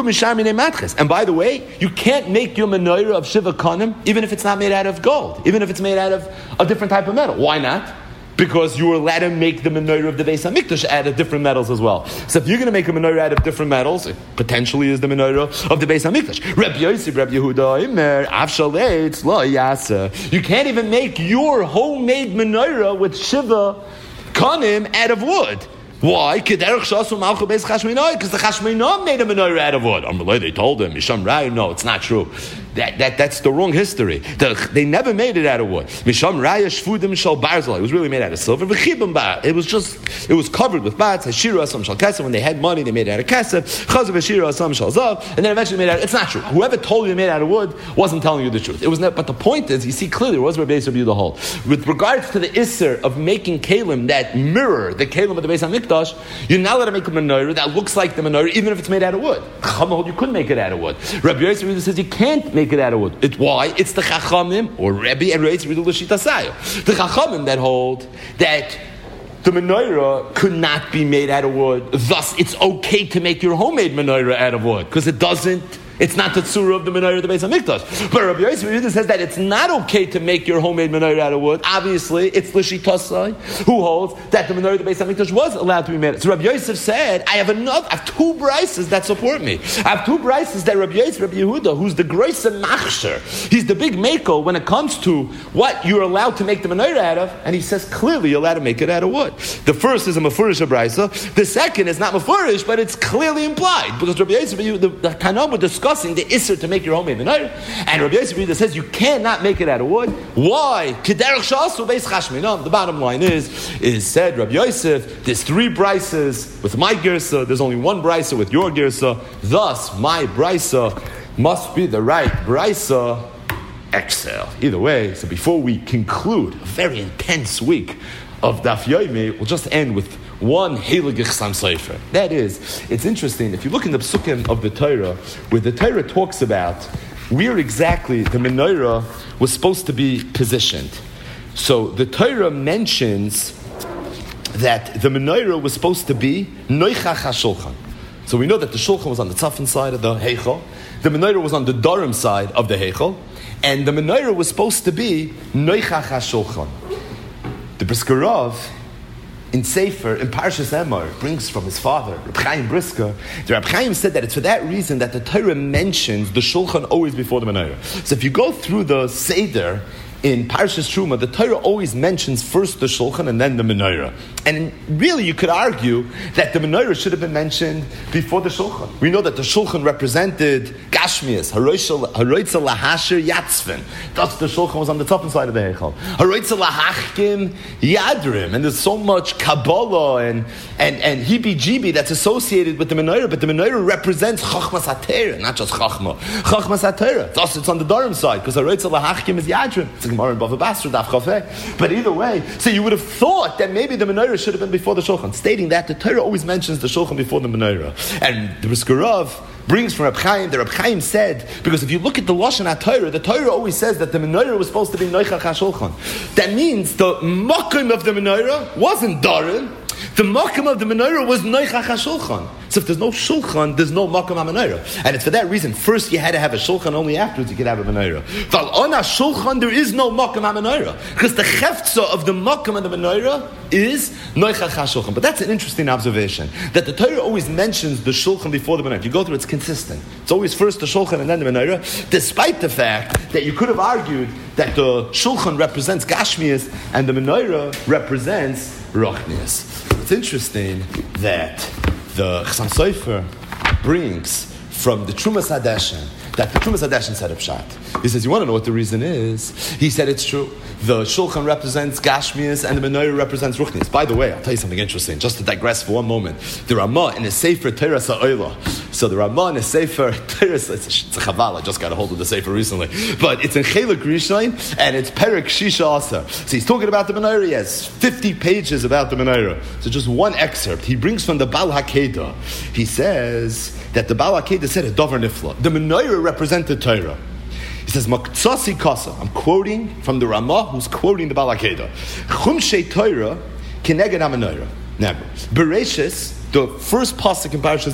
And by the way, you can't make your menorah of Shiva Kanim even if it's not made out of gold, even if it's made out of a different type of metal. Why not? Because you were allowed to make the menorah of the Beis Hamikdash out of different metals as well. So if you're going to make a menorah out of different metals, it potentially is the menorah of the Beis Hamikdash. Rabbi Yosef, Rabbi Yehuda, Imer, Avshal Eitz, Lo Yasa. You can't even make your homemade menorah with Shiva Kanim out of wood. Why? Because the Chashmonaim made a menorah out of wood. They told him, Misham Rai. No, it's not true. That's the wrong history. They never made it out of wood. Misham Raya Shvudim Shal Barzal. It was really made out of silver. It was covered with bats. Hashira Asam Shal Kesef. When they had money, they made it out of Kesef. Chazav Hashira Asam Shal Zav. And then eventually made it out. It's not true. Whoever told you it made it out of wood wasn't telling you the truth. It was not. But the point is, you see clearly, it was Rabbi Yosef the whole. With regards to the Isser of making kalim that mirror the kalim of the Beis Hamikdash, you're not allowed to make a menorah that looks like the menorah, even if it's made out of wood. Chachamim, you couldn't make it out of wood. Rabbi Yosef says you can't make it out of wood. Why? It's the Chachamim, or Rebbe and Rabbi Yosef L'Shitasayo. The Chachamim that hold that the menorah could not be made out of wood. Thus, it's okay to make your homemade menorah out of wood because it's not the tzura of the menorah of the Beis Hamikdash. But Rabbi Yosef says that it's not okay to make your homemade menorah out of wood. Obviously, it's L'Shitasai who holds that the menorah of the Beis Hamikdash was allowed to be made. So Rabbi Yosef said, I have two brises that support me. I have two brises that Rabbi Yosef, Rabbi Yehuda, who's the Groise Machsher, he's the big makel when it comes to what you're allowed to make the menorah out of, and he says clearly you're allowed to make it out of wood. The first is a Mefurish brisa. The second is not Mefurish, but it's clearly implied because Rabbi Yosef, the Tanam would discuss discussing the Isser to make your homemade menorah. And Rabbi Yosef says you cannot make it out of wood. Why? The bottom line is said Rabbi Yosef, there's 3 brises with my girsa, there's only 1 brisa with your girsa. Thus, my brisa must be the right brisa. Excel. Either way, so before we conclude a very intense week of Daf Yomi, we'll just end with one Heilige Chassam Sofer. That is, it's interesting, if you look in the Psukim of the Torah, where the Torah talks about where exactly the menorah was supposed to be positioned. So the Torah mentions that the menorah was supposed to be Noichach HaShulchan. So we know that the Shulchan was on the Tzafin side of the Heichel, the menorah was on the Darim side of the Heichel, and the menorah was supposed to be Noichach HaShulchan. The Brisker Rav in Sefer, in Parshas Emor, brings from his father, Reb Chaim Brisker. The Reb Chaim said that it's for that reason that the Torah mentions the Shulchan always before the menorah. So if you go through the Seder in Parshas Truma, the Torah always mentions first the Shulchan and then the menorah. And really, you could argue that the menorah should have been mentioned before the Shulchan. We know that the Shulchan represented Gashmias, Haroitza Lahasher Yatzvin. Thus, the Shulchan was on the top side of the Heichal. Haroitza Lahachkim Yadrim. And there's so much Kabbalah and heebie-jeebie that's associated with the menorah, but the menorah represents Chachmas HaTorah, not just Chachma. Chachmas HaTorah. Thus, it's on the Darim side, because Haroitza Lahachkim is Yadrim. It's a Gemara in Bava Basra, Daf Chafeh. But either way, so you would have thought that maybe the menorah should have been before the Shulchan, stating that the Torah always mentions the Shulchan before the menorah. And the Brisker Rav brings from Reb Chaim, the Reb Chaim said, because if you look at the Lashon HaTorah, the Torah always says that the menorah was supposed to be Noichach HaShulchan. That means the makom of the menorah wasn't Darim. The makom of the menorah was Noichach HaShulchan. So if there's no Shulchan, there's no makom HaMenorah. And it's for that reason, first you had to have a Shulchan, only afterwards you could have a menorah. But on a Shulchan, there is no makom HaMenorah. Because the cheftza of the makom of the menorah is Noichach HaShulchan. But that's an interesting observation, that the Torah always mentions the Shulchan before the menorah. If you go through, it's consistent. It's always first the Shulchan and then the menorah, despite the fact that you could have argued that the Shulchan represents Gashmias and the menorah represents Ruchnias. It's interesting that the Chassam Sofer brings from the Trumas Hadeshen that the Trumas Hadeshen said Pshat. He says, you want to know what the reason is? He said it's true. The Shulchan represents Gashmias and the menorah represents Ruchnias. By the way, I'll tell you something interesting, just to digress for one moment. The Ramah in his Sefer Torah Sa'olah. So the Ramah in his Sefer Torah, it's a chaval, I just got a hold of the Sefer recently. But it's in Chelek Rishon and it's Perek Shisha Asar. So he's talking about the menorah. He has 50 pages about the menorah. So just one excerpt. He brings from the Baal HaKedah. He says that the Baal HaKedah said a Dover Nifla. The menorah represented Torah. He says, Maktsasi Kasa. I'm quoting from the Ramah, who's quoting the Baal HaKedah. Chumshei Torah keneged ha-menorah. Now, Bereshis, the first pasuk in Parashas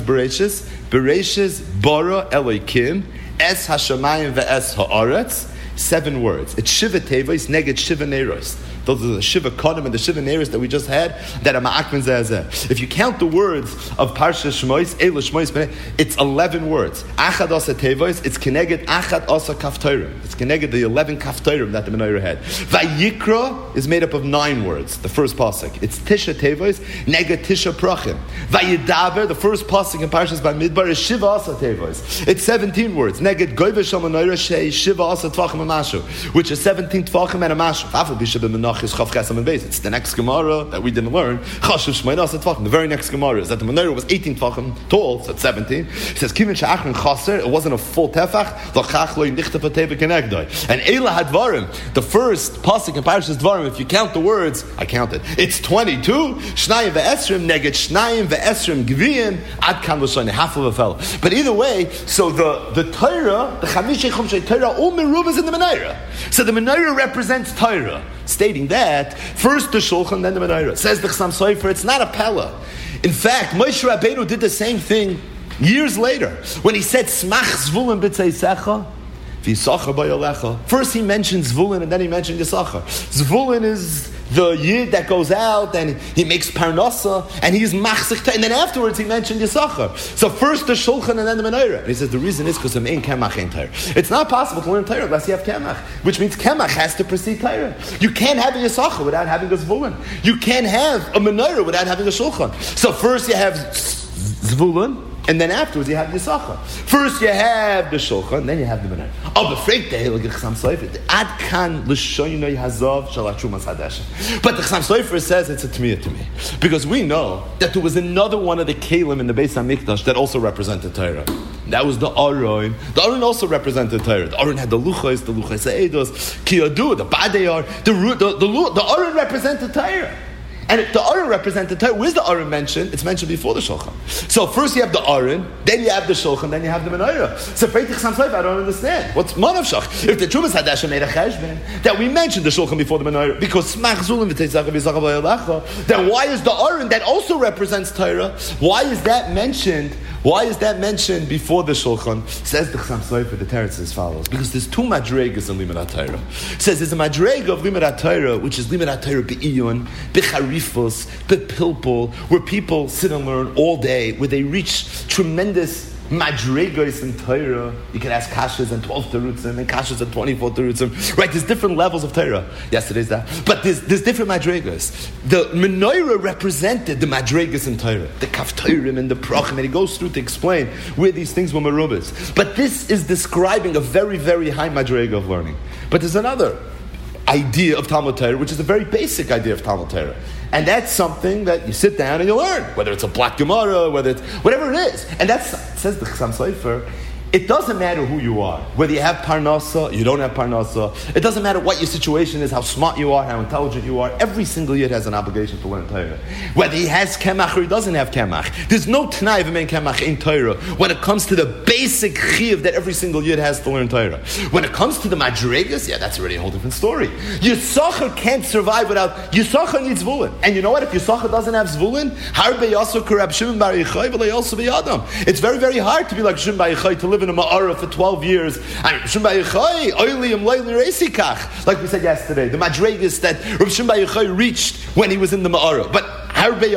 Bereshis, bara Elokim, es hashamayim ve'es ha'aretz, 7 words. It's Shiva Tevis, neged Shiva Neiros. Those are the Shiva Kodim and the Shiva Neiros that we just had, that are Ma'akmin Zeh. If you count the words of Parshas Shmois, Eila Shmois, it's 11 words. Achad Asa Tevis, it's Keneged Achad Asa Kaftorim. It's Keneged the 11 Kaftorim that the menorah had. Vayikra is made up of 9 words, the first pasuk. It's Tisha Tevis, Neged Tisha Prachim. Vayidaber, the first pasuk in Parshas Bamidbar, is Shiva Asa Tevis. It's 17 words. Neged Goyvesh HaMenorah Shei Shiva Asa Tvachim HaMashu, which is 17 Tvachim and a Mashu. Afal B'Shiva Menach is Chav Chesam and Beis. It's the next Gemara that we didn't learn. Chashuv Shmeinas Tvachim. The very next Gemara is that the menorah was 18 Tvachim tall, so it's 17. It says Kivin Sha'achrin Chaser. It wasn't a full tefach. L'chach lo yinichta v'teva kenegdoi. And Eila Hadvarim, the first pasuk in Parashas Dvarim. If you count the words, I counted. It's 22. Shnayim ve'esrim neged Shnayim ve'esrim gviyim ad kan l'shayne, half of a fellow. But either way, so the Torah, the Chamishei Chumshei Torah, all merubas in the menorah. So the menorah represents Torah, stating that first the Shulchan, then the menorah. Says the Chassam Sofer, it's not a pella. In fact, Moshe Rabbeinu did the same thing years later when he said Smach Zvulun b'tzeisecha v'yisachar b'yolecha. First he mentioned Zvulun and then he mentioned Yisachar. Zvulun is the yid that goes out and he makes parnasa and he's machzich, and then afterwards he mentioned Yisachar. So first the Shulchan and then the menorah. And he says the reason is because the main kemach ain't Torah. It's not possible to learn Torah unless you have kemach, which means kemach has to precede Torah. You can't have a Yisachar without having a Zvulun. You can't have a menorah without having a Shulchan. So first you have Zvulun, And then afterwards you have Yisachar. First you have the Shulchan, then you have the Menorah. Oh, but freak the Heilige Chassam Sofer. Ad kan l'shoynoi hazav shel hatrumas hadasha. But the Chassam Sofer says it's a Tmiyah to me. Because we know that there was another one of the Kalim in the Beis HaMikdash that also represented Torah. That was the Aron. The Aron also represented Torah. The Aron had the Luchos Eidos, Kiyadu, the Badeyar. The Aron represented Torah. And if the Aron represented Torah, where's the Aron mentioned? It's mentioned before the Shulchan. So first you have the Aron, then you have the Shulchan, then you have the Menorah. So I don't understand. What's Manavshach? If the Trumas Hadasha made a cheshbon, that we mentioned the Shulchan before the Menorah, because then why is the Aron that also represents Torah? Why is that mentioned? Why is that mentioned before the Shulchan? Says the Chassam Sofer, the Teretz as follows. Because there's two madregas in Limud HaTorah. Says there's a madrega of Limud HaTorah, which is Limud HaTorah be'iyun, becharifus, be'pilpul, where people sit and learn all day, where they reach tremendous madregas in Torah. You can ask kashas and 12 terutzim and kashas and 24 terutzim. Right? There's different levels of Torah. Yesterday's that. But there's different madregas. The Menorah represented the madregas in Torah. The kaftorim and the prochim. And he goes through to explain where these things were merubas. But this is describing a very, very high madrega of learning. But there's another idea of Talmud Torah, which is a very basic idea of Talmud Torah. And that's something that you sit down and you learn, whether it's a black Gemara, whether it's whatever it is. And that's, says the Chassam Sofer, it doesn't matter who you are, whether you have parnasa, you don't have parnasa. It doesn't matter what your situation is, how smart you are, how intelligent you are. Every single yid has an obligation to learn Torah. Whether he has kemach or he doesn't have kemach. There's no t'nai of a man kemach in Torah when it comes to the basic chiyuv that every single yid has to learn Torah. When it comes to the madregas, yeah, that's already a whole different story. Yisachar can't survive without, Yisachar needs zvulun. And you know what? If Yisachar doesn't have zvulun, harbe yasu karab Shimon bar Yochai v'lo yasu b'yadam. It's very, very hard to be like Shimon bar Yochai, to live in a ma'ara for 12 years. Like we said yesterday, the madregas that Rav Shimon bar Yochai reached when he was in the ma'ara. But it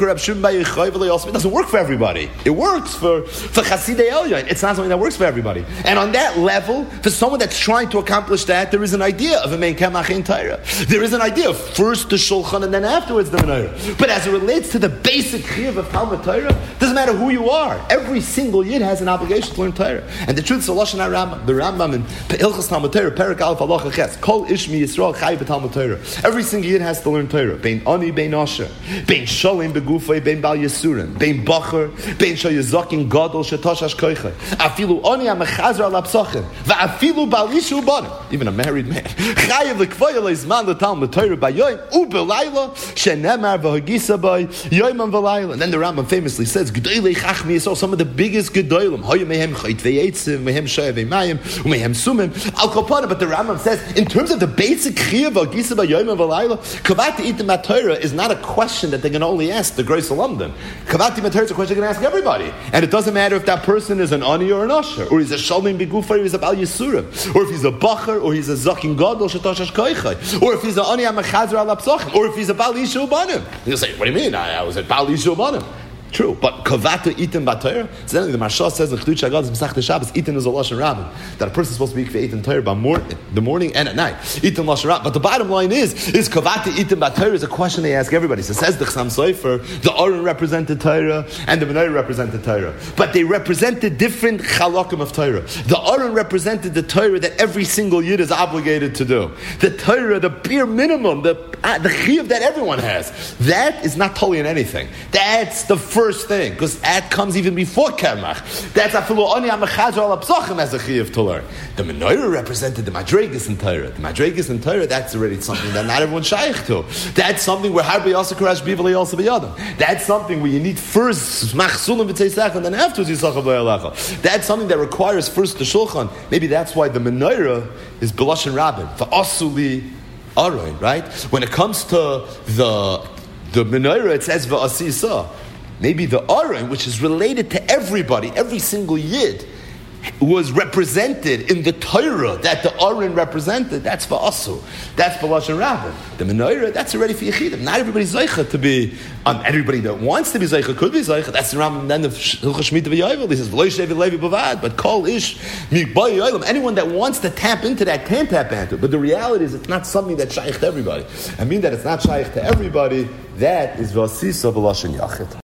doesn't work for everybody. It works for Chasidei Elyon. It's not something that works for everybody. And on that level, for someone that's trying to accomplish that, there is an idea of a main kemach in Torah. There is an idea of first the Shulchan and then afterwards the Menorah. But as it relates to the basic chiyuv of Talmud Torah, doesn't matter who you are. Every single yid has an obligation to learn Torah. And the truth is, the Lashon HaRambam, the Rambam in Hilchos Talmud Torah, Perek Aleph Halacha Ches, Kol Ishmi Yisrael Chai B'Talmud Torah. Every single yid has to learn Torah. Bein Ani, Bein Asher, Bein Shalom Begufay, Bein Bal Yisurim, Bein Bacher, Bein Shayazakin Gadol Shetoshash Koiche, Afilu Ani HaMechazer Al HaPsachim, Va'afilu Bal Yishu Banim, even a married man. Chayev L'Kvoya Le'Zman L'Talmud Torah B'Yoyim U'Belayla Shenemar V'Hagisa B'Y Yoyim V'Layla. And then the Rambam famously says, G'dolei Chachmi Yisrael, some of the biggest G'dolim, Hoyim Mehem Chait Ve'etzim, Mehem Shayav Ve'Mayim, U'Mehem Sumim, Al Kopana. But the Rambam says, in terms of the basic Chiyuv V'Hagisa B'Yoyim V'Layla, Kavati Itim HaTorah is not a question that they're going to only ask the Greis Alamdim. Kavati HaTorah is a question they're going to ask everybody. And it doesn't matter if that person is an Ani or an Asher, or he's a Shalom Begufay, or he's a Bal Yisurim, or if he's a Bacher, or he's a Zakin Gadol Shetoshash Koichai, or if he's an Ani HaMechazer Al HaPsachim, or if he's a Bal Yishu Banim. You'll say, what do you mean? I was at Bal Yishu Banim. True, but kavata itin b'Torah. So then the Maharsha says in Chiddushei Haggadah Masechta Shabbos, itin is a lashon rabbin, that a person is supposed to be itin Torah by the morning and at night. Itin lashon rabbin. But the bottom line is kavata itin b'Torah is a question they ask everybody. So says the Chassam Sofer, the Aron represented Torah and the Menorah represented Torah, but they represented different chalakim of Torah. The Aron represented the Torah that every single yid is obligated to do. The Torah, the bare minimum, the chiyuv that everyone has. That is not totally in anything. That's the first thing, because that comes even before Kemach. That's afilu ani HaMechazer Al HaPsachim as a chiyuv to learn. The Menorah represented the madregas in Torah. The madregas in Torah, that's already something that not everyone's shaykh to. That's something where harbe yasa karash bivali also biyadam. That's something where you need first machsulim b'tzeisach and then afterwards yisachar b'yalacha. That's something that requires first the Shulchan. Maybe that's why the Menorah is b'lashon rabbin for asuli aroin. Right? When it comes to the Menorah, it says v'asisa. Maybe the Aron, which is related to everybody, every single yid, was represented in the Torah that the Aron represented. That's for Asu. That's for Lashon Rabbin. The Menorah, that's already for Yechidim. Not everybody's Zeicha to be, everybody that wants to be Zeicha could be Zeicha. That's the Rambam then of Hilchos Shemitah V'Yovel. He says, V'lo yishev levi b'vad, but Kol ish mikbay yoylam. Anyone that wants to tap into that can tap into it. But the reality is it's not something that's shaykh to everybody. I mean that it's not shaykh to everybody. That is V'asisa V'Lashon Yachid.